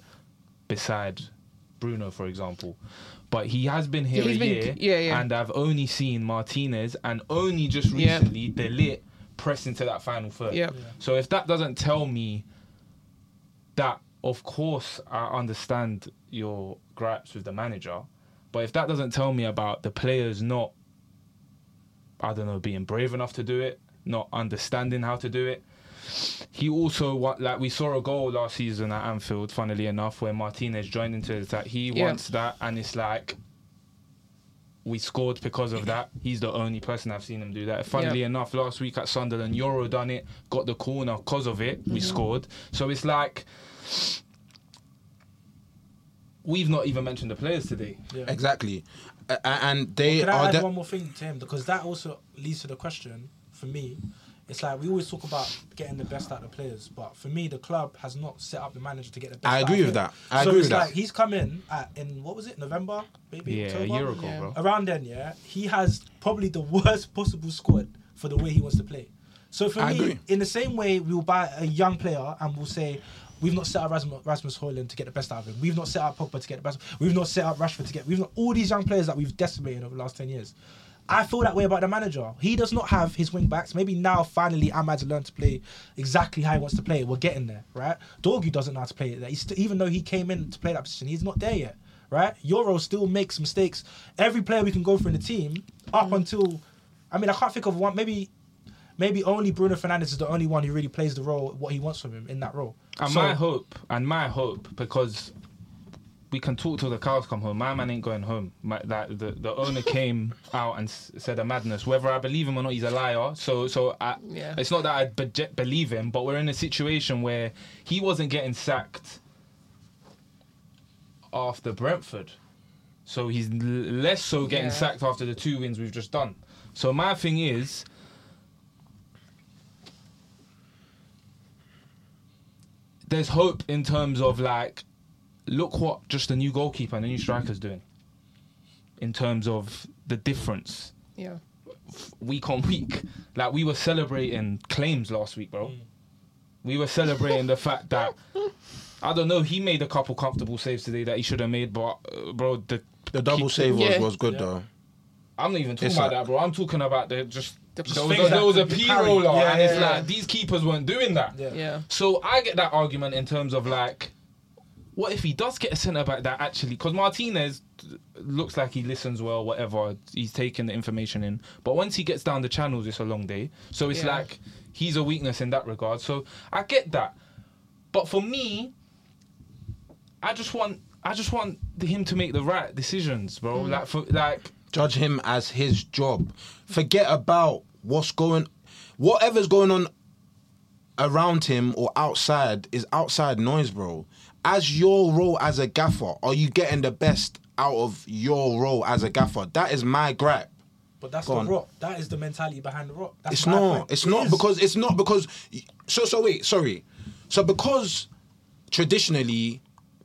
beside Bruno, for example. But he has been here He's a been- year, yeah, yeah. and I've only seen Martinez and only just Yeah. recently De Ligt press into that final third. Yeah. So if that doesn't tell me that, of course, I understand your gripes with the manager, but if that doesn't tell me about the players not, I don't know, being brave enough to do it, not understanding how to do it. He also, wa- like we saw a goal last season at Anfield, funnily enough, where Martinez joined into the attack. He Yeah. wants that, and it's like, we scored because of that. He's the only person I've seen him do that. Funnily Yeah. enough, last week at Sunderland, Euro done it, got the corner because of it. We scored. So it's like, we've not even mentioned the players today. Yeah. Exactly, A- a- and they Can I are. add de- one more thing to him? Because that also leads to the question for me. It's like we always talk about getting the best out of the players, but for me, the club has not set up the manager to get the best. I out agree of with him. that. I so agree it's with like that. he's come in at, in what was it, November, maybe Yeah, October? a year ago, Yeah. bro. Around then, yeah, he has probably the worst possible squad for the way he wants to play. So for I me, agree. in the same way, we'll buy a young player and we'll say, we've not set up Rasmus, Rasmus Højlund to get the best out of him. We've not set up Pogba to get the best. We've not set up Rashford to get. We've not all these young players that we've decimated over the last ten years. I feel that way about the manager. He does not have his wing backs. Maybe now, finally, Ahmad's learned to play exactly how he wants to play. We're getting there, right? Dorgu doesn't know how to play it. He's st- even though he came in to play that position, he's not there yet, right? Euro still makes mistakes. Every player we can go through in the team, up until I mean, I can't think of one. Maybe, maybe only Bruno Fernandes is the only one who really plays the role what he wants from him in that role. And So- my hope, and my hope, because we can talk till the cows come home. My man ain't going home. My, that the, the owner came out and s- said a madness. Whether I believe him or not, he's a liar. So so I, Yeah. it's not that I be- believe him, but we're in a situation where he wasn't getting sacked after Brentford. So he's l- less so getting Yeah. sacked after the two wins we've just done. So my thing is, there's hope in terms of like, look what just the new goalkeeper and the new striker's doing. In terms of the difference Yeah. week on week. Like we were celebrating claims last week, bro. We were celebrating the fact that I don't know. He made a couple comfortable saves today that he should have made, but uh, bro, the The double keep- save was, Yeah. was good Yeah. though. I'm not even talking It's about a- that, bro. I'm talking about the just. The There was, things a, there that was a could be P carried. roller, Yeah, and it's yeah. like these keepers weren't doing that. Yeah. Yeah. So I get that argument in terms of like, what if he does get a centre back that actually? Because Martinez looks like he listens well, whatever. He's taking the information in, but once he gets down the channels, it's a long day. So it's Yeah. like he's a weakness in that regard. So I get that, but for me, I just want, I just want him to make the right decisions, bro. Like for like. Judge him as his job. Forget about what's going, whatever's going on around him or outside is outside noise, bro. As your role as a gaffer, are you getting the best out of your role as a gaffer? That is my gripe. But that's Go the on. rock. That is the mentality behind the rock. That's It's my not. point. It's It not is. because it's not because. So so wait. Sorry. So because traditionally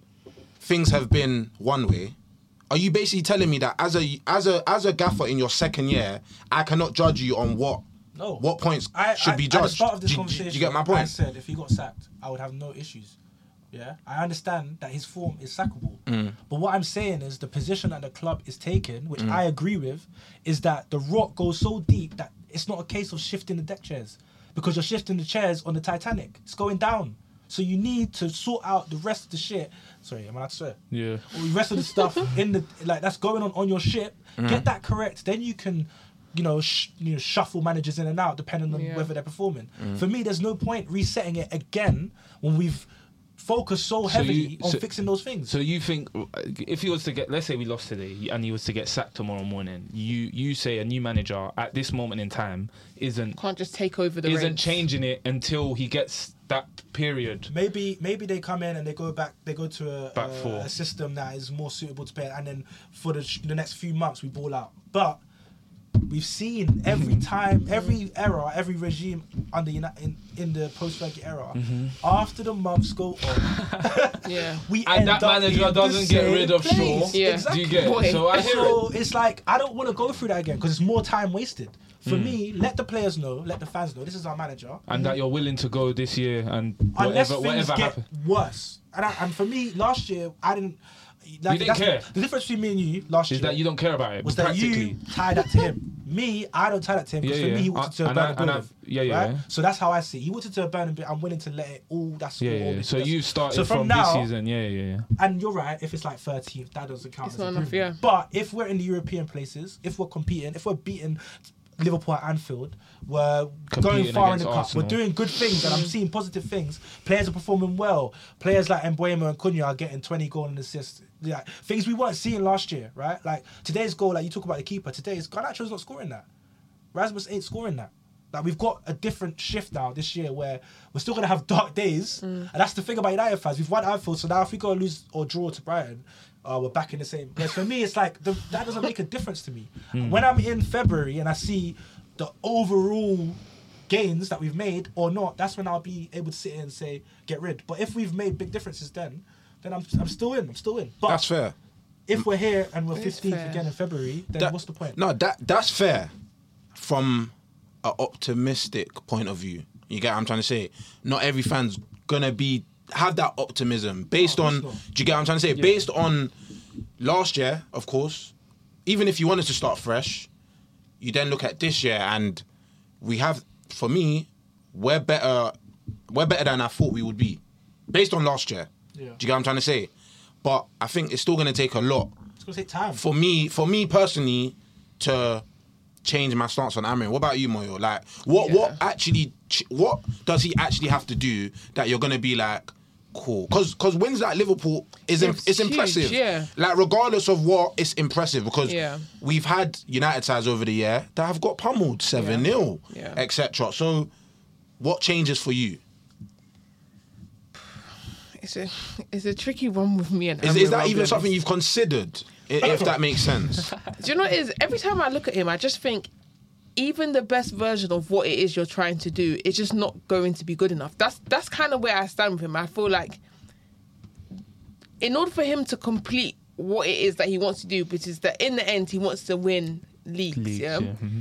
things have been one way. Are you basically telling me that as a as a as a gaffer in your second year, I cannot judge you on what No. what points I, should I, be At the judged? start of this do, do- conversation, do you get my I point? said if he got sacked, I would have no issues. Yeah, I understand that his form is sackable. Mm. But what I'm saying is the position that the club is taking, which Mm. I agree with, is that the rock goes so deep that it's not a case of shifting the deck chairs because you're shifting the chairs on the Titanic. It's going down. So you need to sort out the rest of the shit. Sorry, am I allowed to swear? Yeah. All the rest of the stuff in the like that's going on on your ship. Mm. Get that correct. Then you can, you know, sh- you know, shuffle managers in and out depending on Yeah. whether they're performing. Mm. For me, there's no point resetting it again when we've focused so So heavily you- on so- fixing those things. So you think uh, if he was to get, let's say we lost today, and he was to get sacked tomorrow morning, you you say a new manager at this moment in time isn't Can't just take over the isn't reins. changing it until he gets that period. Maybe maybe they come in and they go back. They go to a, Back a, four. a system that is more suitable to play, and then for the, sh- the next few months we ball out. But we've seen every time, every era, every regime under Uni- in in the post-Fergie era. Mm-hmm. After the months go on, Yeah. we And end that up manager in the doesn't get same rid of place. Shaw. Yeah. Exactly. Do you get it? Boy. So I hear So it. it's like I don't want to go through that again because it's more time wasted. For Hmm. me, let the players know, let the fans know. This is our manager. And that you're willing to go this year and Unless whatever things whatever get happens. worse. And, I, and for me, last year I didn't. Like, didn't that's care. The, the difference between me and you last Is year that you don't care about it was that practically? you tie that to him. Me, I don't tie that to him because Yeah, for yeah. me he wanted I- to and burn I- a and building. I've- yeah, yeah, right? yeah. So that's how I see. it. He wanted to burn a bit. I'm willing to let it all. That's Yeah, all. yeah. because So that's- you started so from, from this now, season, yeah, yeah, yeah. and you're right. If it's like thirteenth, that doesn't count It's as not enough, improvement. yeah. But if we're in the European places, if we're competing, if we're beating Liverpool at Anfield, we're going Competing far in against the cup. Arsenal. We're doing good things, and I'm seeing positive things. Players are performing well. Players like Mbuemo and Cunha are getting twenty goal and assists. Yeah, things we weren't seeing last year, right? Like today's goal, like you talk about the keeper. Today's Garnacho's not scoring that. Rasmus ain't scoring that. Like we've got a different shift now this year where we're still gonna have dark days, and that's the thing about United fans. We've won Anfield, so now if we go lose or draw to Brighton, uh, we're back in the same. Whereas for me, it's like the, that doesn't make a difference to me. When I'm in February and I see the overall gains that we've made or not, that's when I'll be able to sit here and say get rid. But if we've made big differences, then then I'm I'm still in. I'm still in. But That's fair. if we're here and we're It's fifteenth fair. again in February, then That- what's the point? No, that that's fair from an optimistic point of view. You get what I'm trying to say? Not every fan's gonna be have that optimism based No, of on. course Do not. you get what I'm trying to say? Based on last year, of course. Even if you wanted to start fresh, you then look at this year and we have. For me, we're better. We're better than I thought we would be, based on last year. Yeah. Do you get what I'm trying to say? But I think it's still gonna take a lot It's gonna take time. for me, for me personally, to change my stance on Amorim. What about you, Moyo? Like, what Yeah. what actually ch- what does he actually have to do that you're gonna be like, cool? Because because wins at Liverpool is im- It's it's huge, impressive. yeah. Like regardless of what, it's impressive because Yeah. we've had United sides over the year that have got pummeled seven nil, Yeah. et cetera. So, what changes for you? It's a it's a tricky one with me and Is, Amrabat, is that I'll be even honest. something you've considered? i- If that makes sense. Do you know what it is? Every time I look at him, I just think even the best version of what it is you're trying to do is just not going to be good enough. That's that's kind of where I stand with him. I feel like in order for him to complete what it is that he wants to do, which is that in the end he wants to win leagues, Leagues, yeah. yeah. Mhm.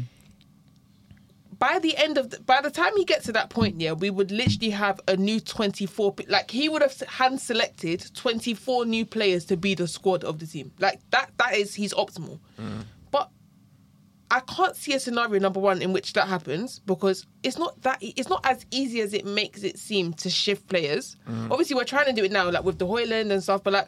By the end of the, by the time he gets to that point, yeah, we would literally have a new twenty-four. p- Like he would have hand selected twenty-four new players to be the squad of the team. Like that. That is he's optimal. But I can't see a scenario, number one, in which that happens because it's not that it's not as easy as it makes it seem to shift players. Obviously, we're trying to do it now, like with the Højlund and stuff, but like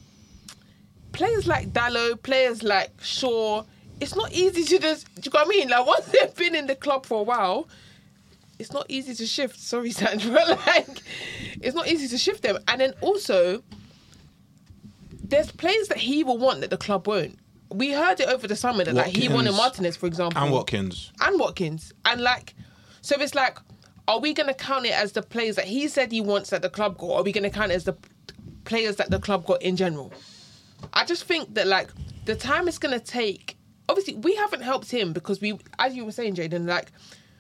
players like Dallo, players like Shaw, it's not easy to just. Do you know what I mean? Like once they've been in the club for a while, it's not easy to shift. Sorry, Sandra, like it's not easy to shift them. And then also, there's players that he will want that the club won't. We heard it over the summer that like he Watkins. wanted Martinez, for example, And Watkins. and Watkins, and like, so it's like, are we going to count it as the players that he said he wants that the club got, or are we going to count it as the players that the club got in general? I just think that like the time it's going to take. Obviously, we haven't helped him because we, as you were saying, Jaden, like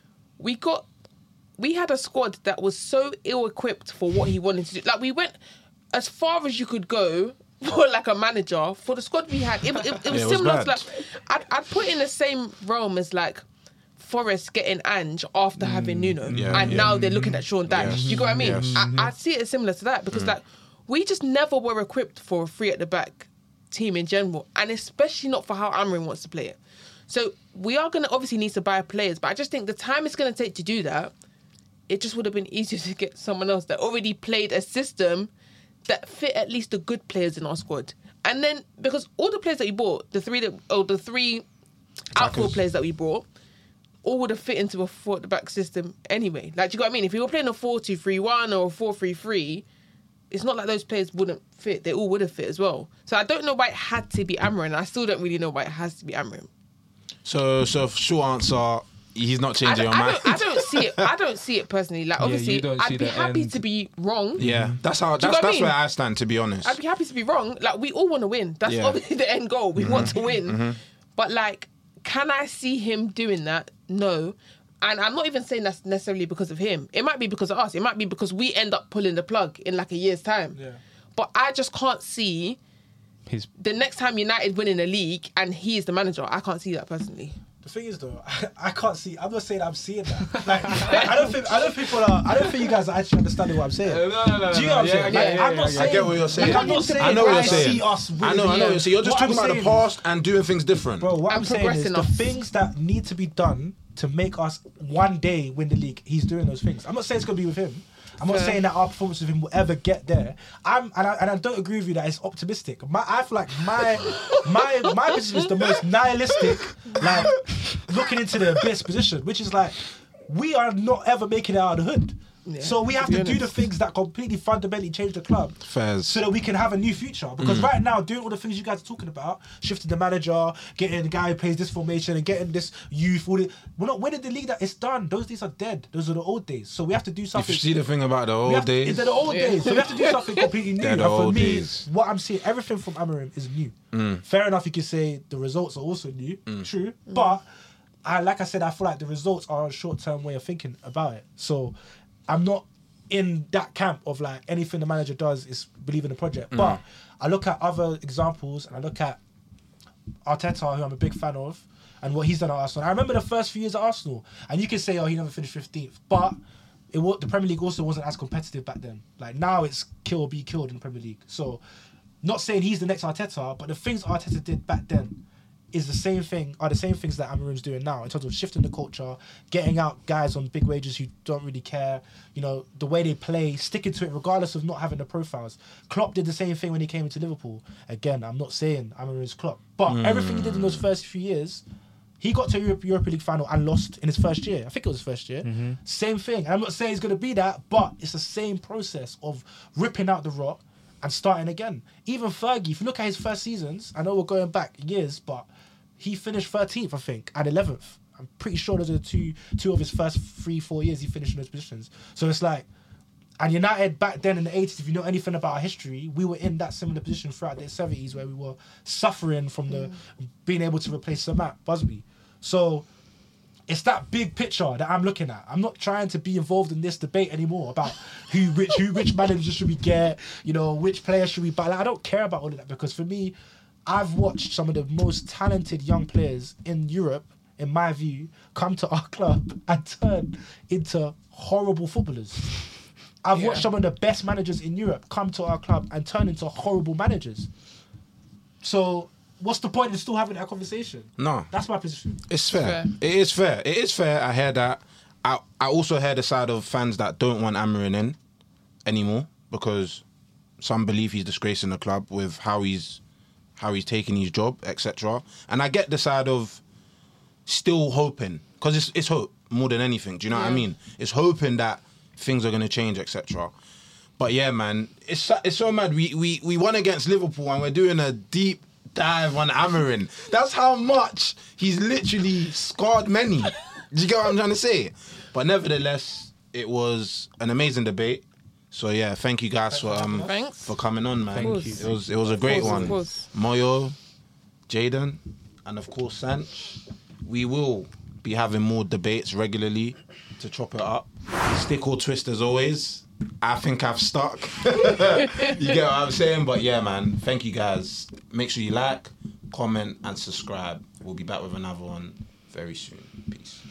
we got, we had a squad that was so ill-equipped for what he wanted to do. Like we went as far as you could go for like a manager for the squad we had. It, it, it was Yeah, it was similar bad. to like I'd, I'd put in the same realm as like Forest getting Ange after having Nuno, yeah, and yeah. now they're looking at Sean Dyche. Yes, Do you get what I mean? yes. I, I see it as similar to that because like we just never were equipped for a three at the back team in general, and especially not for how Amorim wants to play it. So we are going to obviously need to buy players, but I just think the time it's going to take to do that, it just would have been easier to get someone else that already played a system that fit at least the good players in our squad. And then because all the players that we bought, the three that or the three outfield players that we brought, all would have fit into a four at the back system anyway. Like, do you know what I mean? If we were playing a four two three one or a four three three, it's not like those players wouldn't fit. They all would have fit as well. So I don't know why it had to be Amorim. I still don't really know why it has to be Amorim. So, so short answer, he's not I changing don't, your I, mind. don't, I don't see it. I don't see it personally. Like you obviously, don't see I'd be the happy end. to be wrong. Yeah, that's how. Do you That's know what I that's mean? where I stand. To be honest, I'd be happy to be wrong. Like we all want to win. That's Yeah. obviously the end goal. We want to win. But like, can I see him doing that? No. And I'm not even saying that's necessarily because of him. It might be because of us. It might be because we end up pulling the plug in like a year's time. Yeah. But I just can't see His the next time United win in a league and he is the manager. I can't see that personally. The thing is, though, I, I can't see. I'm not saying I'm seeing that. Like, I don't think. I don't think people are. I don't think you guys are actually understanding what I'm saying. no, no, no, Do you no, know what I'm yeah, saying? yeah, Like, yeah, I'm not yeah, saying. I get what you're saying. Like, I'm not saying. I know what you're I saying. see us. I winning know, the I know. year. So you're just What talking I'm about the saying is- past and doing things different. Bro, what I'm, I'm saying is progressing the us. things that need to be done to make us one day win the league, he's doing those things. I'm not saying it's going to be with him. I'm not Fair. saying that our performance with him will ever get there. I'm and I, and I don't agree with you that it's optimistic. My, I feel like my my my position is the most nihilistic, like looking into the abyss position, which is like we are not ever making it out of the hood. Yeah, so we to have be to do the honest. things that completely fundamentally change the club. Fairs. So that we can have a new future. Because right now, doing all the things you guys are talking about, shifting the manager, getting the guy who plays this formation and getting this youth, all the, we're not winning the league. That it's done. Those days are dead. Those are the old days. So we have to do If something. you see the thing about the we old have to- days, They're the old Yeah. days. So we have to do something completely new. They're And the for old me, days. what I'm seeing, everything from Amorim is new. Fair enough, you could say the results are also new. True. But I, like I said, I feel like the results are a short-term way of thinking about it. So I'm not in that camp of like anything the manager does is believe in the project. But I look at other examples and I look at Arteta, who I'm a big fan of, and what he's done at Arsenal. I remember the first few years at Arsenal, and you can say, oh, he never finished fifteenth, but it was, the Premier League also wasn't as competitive back then. Like now, it's kill or be killed in the Premier League. So, not saying he's the next Arteta, but the things Arteta did back then is the same thing, are the same things that Amorim's doing now in terms of shifting the culture, getting out guys on big wages who don't really care, you know, the way they play, sticking to it regardless of not having the profiles. Klopp did the same thing when he came into Liverpool. Again, I'm not saying Amorim's Klopp, but everything he did in those first few years, He got to a Europe, Europa League final and lost in his first year. I think it was his first year. Mm-hmm. Same thing. And I'm not saying he's going to be that, but it's the same process of ripping out the rot and starting again. Even Fergie, if you look at his first seasons, I know we're going back years, but he finished thirteenth, I think, and eleventh. I'm pretty sure those are the two, two of his first three, four years he finished in those positions. So it's like, and United back then in the eighties, if you know anything about our history, we were in that similar position throughout the seventies where we were suffering from the being able to replace Sir Matt Busby. So it's that big picture that I'm looking at. I'm not trying to be involved in this debate anymore about who, which, who, which manager should we get, you know, which player should we buy. Like, I don't care about all of that because for me, I've watched some of the most talented young players in Europe, in my view, come to our club and turn into horrible footballers. I've Yeah. watched some of the best managers in Europe come to our club and turn into horrible managers. So what's the point in still having that conversation? No. That's my position. It's fair. Fair. It is fair. It is fair. I hear that. I I also hear the side of fans that don't want Amorim in anymore because some believe he's disgracing the club with how he's how he's taking his job, et cetera. And I get the side of still hoping because it's it's hope more than anything. Do you know what I Yeah. mean? It's hoping that things are gonna change, et cetera. But yeah, man, it's so- it's so mad. We we we won against Liverpool and we're doing a deep dive on Amorim. That's how much he's literally scarred many. Do you get what I'm trying to say? But nevertheless, it was an amazing debate. So yeah, thank you guys for um Thanks. for coming on, man. Thank you. It was it was a great course, of one. course. Moyo, Jaden, and of course Sanch. We will be having more debates regularly to chop it up. Stick or twist as always. I think I've stuck. You get what I'm saying? But yeah, man, thank you guys. Make sure you like, comment, and subscribe. We'll be back with another one very soon. Peace.